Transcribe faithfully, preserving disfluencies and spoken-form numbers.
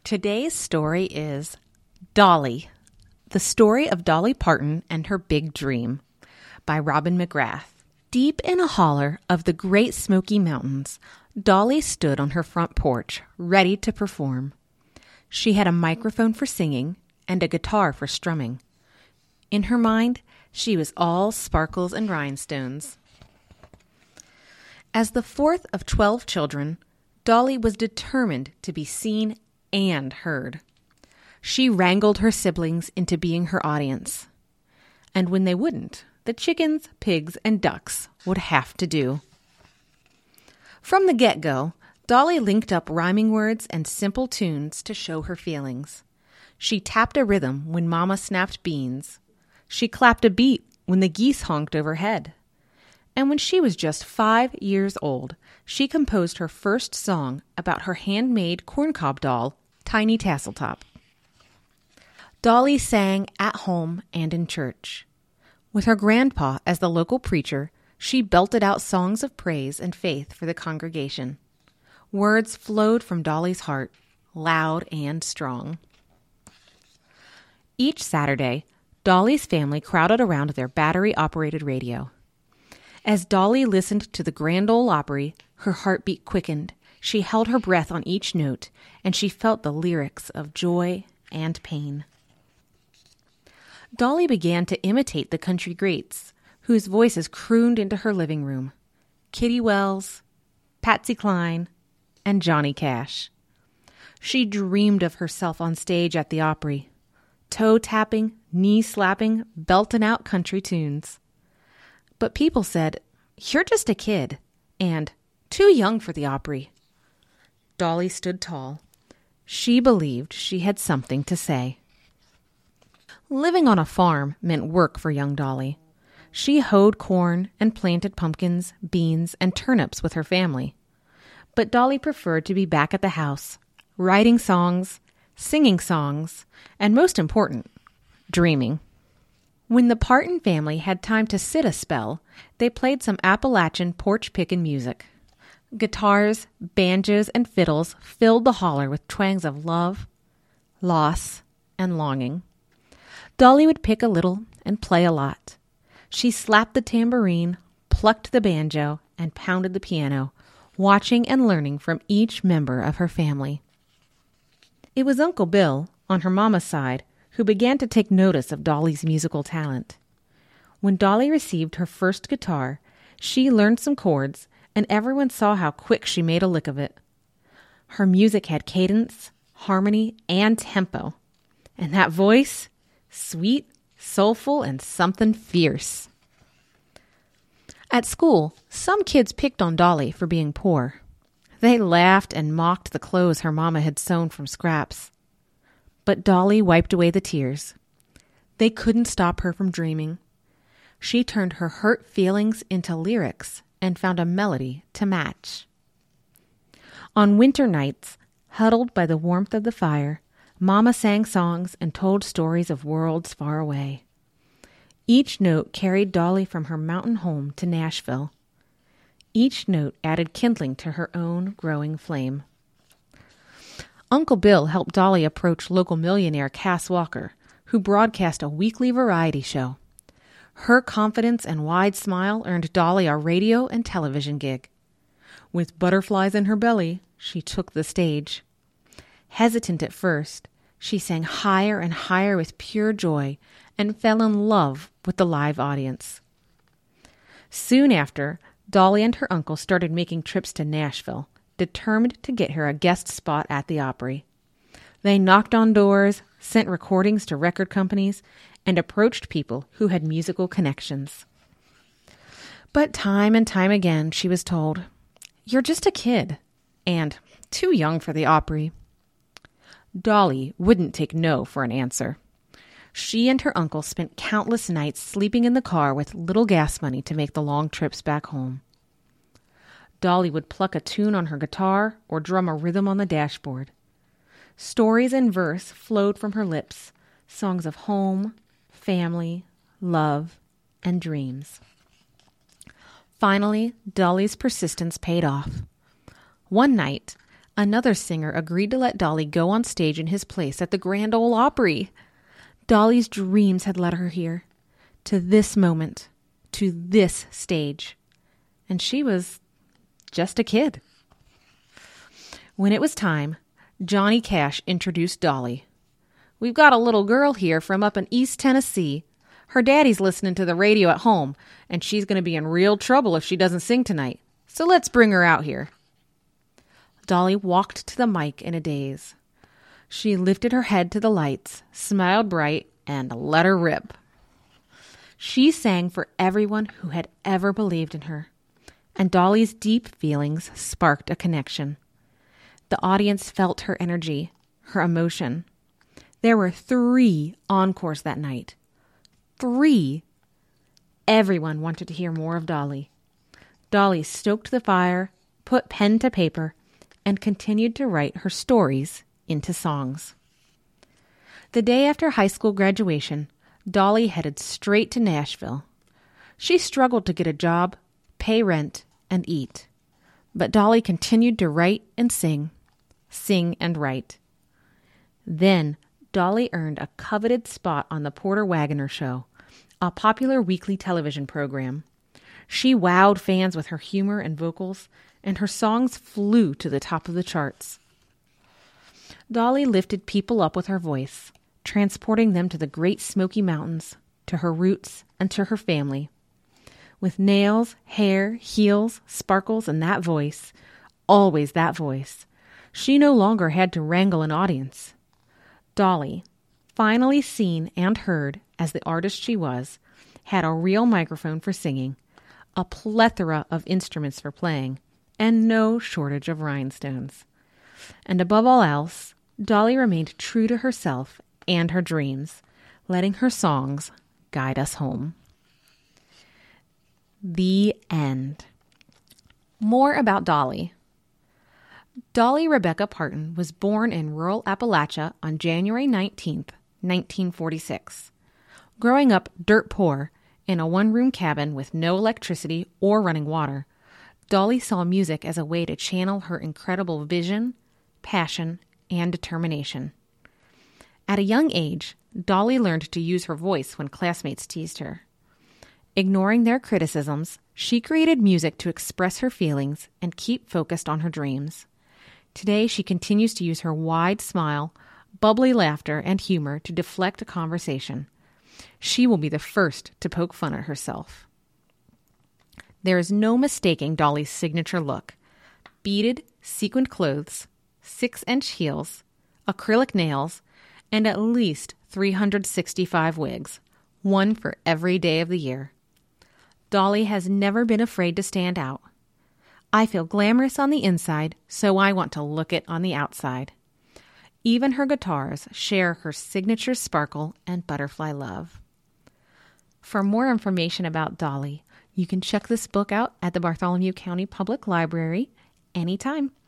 Today's story is Dolly, the story of Dolly Parton and her big dream by Robin McGrath. Deep in a holler of the Great Smoky Mountains, Dolly stood on her front porch, ready to perform. She had a microphone for singing and a guitar for strumming. In her mind, she was all sparkles and rhinestones. As the fourth of twelve children, Dolly was determined to be seen and heard. She wrangled her siblings into being her audience. And when they wouldn't, the chickens, pigs, and ducks would have to do. From the get-go, Dolly linked up rhyming words and simple tunes to show her feelings. She tapped a rhythm when Mama snapped beans. She clapped a beat when the geese honked overhead. And when she was just five years old, she composed her first song about her handmade corncob doll, Tiny Tasseltop. Dolly sang at home and in church. With her grandpa as the local preacher, she belted out songs of praise and faith for the congregation. Words flowed from Dolly's heart, loud and strong. Each Saturday, Dolly's family crowded around their battery-operated radio. As Dolly listened to the Grand Ole Opry, her heartbeat quickened. She held her breath on each note, and she felt the lyrics of joy and pain. Dolly began to imitate the country greats, whose voices crooned into her living room. Kitty Wells, Patsy Cline, and Johnny Cash. She dreamed of herself on stage at the Opry, toe-tapping, knee-slapping, belting out country tunes. But people said, "You're just a kid," and "too young for the Opry." Dolly stood tall. She believed she had something to say. Living on a farm meant work for young Dolly. She hoed corn and planted pumpkins, beans, and turnips with her family. But Dolly preferred to be back at the house, writing songs, singing songs, and most important, dreaming. When the Parton family had time to sit a spell, they played some Appalachian porch pickin' music. Guitars, banjos, and fiddles filled the holler with twangs of love, loss, and longing. Dolly would pick a little and play a lot. She slapped the tambourine, plucked the banjo, and pounded the piano, watching and learning from each member of her family. It was Uncle Bill, on her mama's side, who began to take notice of Dolly's musical talent. When Dolly received her first guitar, she learned some chords, and everyone saw how quick she made a lick of it. Her music had cadence, harmony, and tempo. And that voice, sweet, soulful, and something fierce. At school, some kids picked on Dolly for being poor. They laughed and mocked the clothes her mama had sewn from scraps. But Dolly wiped away the tears. They couldn't stop her from dreaming. She turned her hurt feelings into lyrics and found a melody to match. On winter nights, huddled by the warmth of the fire, Mama sang songs and told stories of worlds far away. Each note carried Dolly from her mountain home to Nashville. Each note added kindling to her own growing flame. Uncle Bill helped Dolly approach local millionaire Cass Walker, who broadcast a weekly variety show. Her confidence and wide smile earned Dolly a radio and television gig. With butterflies in her belly, she took the stage. Hesitant at first, she sang higher and higher with pure joy and fell in love with the live audience. Soon after, Dolly and her uncle started making trips to Nashville, determined to get her a guest spot at the Opry. They knocked on doors, sent recordings to record companies, and approached people who had musical connections. But time and time again, she was told, "You're just a kid," and "too young for the Opry." Dolly wouldn't take no for an answer. She and her uncle spent countless nights sleeping in the car with little gas money to make the long trips back home. Dolly would pluck a tune on her guitar or drum a rhythm on the dashboard. Stories in verse flowed from her lips, songs of home, family, love, and dreams. Finally, Dolly's persistence paid off. One night, Another singer agreed to let Dolly go on stage in his place at the Grand Ole Opry. Dolly's dreams had led her here, to this moment, to this stage. And she was just a kid. When it was time, Johnny Cash introduced Dolly. "We've got a little girl here from up in East Tennessee. Her daddy's listening to the radio at home, and she's going to be in real trouble if she doesn't sing tonight. So let's bring her out here." Dolly walked to the mic in a daze. She lifted her head to the lights, smiled bright, and let her rip. She sang for everyone who had ever believed in her, and Dolly's deep feelings sparked a connection. The audience felt her energy, her emotion. There were three encores that night. Three. Everyone wanted to hear more of Dolly. Dolly stoked the fire, put pen to paper, and continued to write her stories into songs. The day after high school graduation, Dolly headed straight to Nashville. She struggled to get a job, pay rent, and eat. But Dolly continued to write and sing, sing and write. Then Dolly earned a coveted spot on the Porter Wagoner Show, a popular weekly television program. She wowed fans with her humor and vocals, and her songs flew to the top of the charts. Dolly lifted people up with her voice, transporting them to the Great Smoky Mountains, to her roots, and to her family. With nails, hair, heels, sparkles, and that voice, always that voice, she no longer had to wrangle an audience. Dolly, finally seen and heard as the artist she was, had a real microphone for singing, a plethora of instruments for playing, and no shortage of rhinestones. And above all else, Dolly remained true to herself and her dreams, letting her songs guide us home. The end. More about Dolly. Dolly Rebecca Parton was born in rural Appalachia on January nineteenth, nineteen forty-six. Growing up dirt poor in a one-room cabin with no electricity or running water, Dolly saw music as a way to channel her incredible vision, passion, and determination. At a young age, Dolly learned to use her voice when classmates teased her. Ignoring their criticisms, she created music to express her feelings and keep focused on her dreams. Today, she continues to use her wide smile, bubbly laughter, and humor to deflect a conversation. She will be the first to poke fun at herself. There is no mistaking Dolly's signature look. Beaded, sequined clothes, six-inch heels, acrylic nails, and at least three hundred sixty-five wigs, one for every day of the year. Dolly has never been afraid to stand out. "I feel glamorous on the inside, so I want to look it on the outside." Even her guitars share her signature sparkle and butterfly love. For more information about Dolly, you can check this book out at the Bartholomew County Public Library anytime.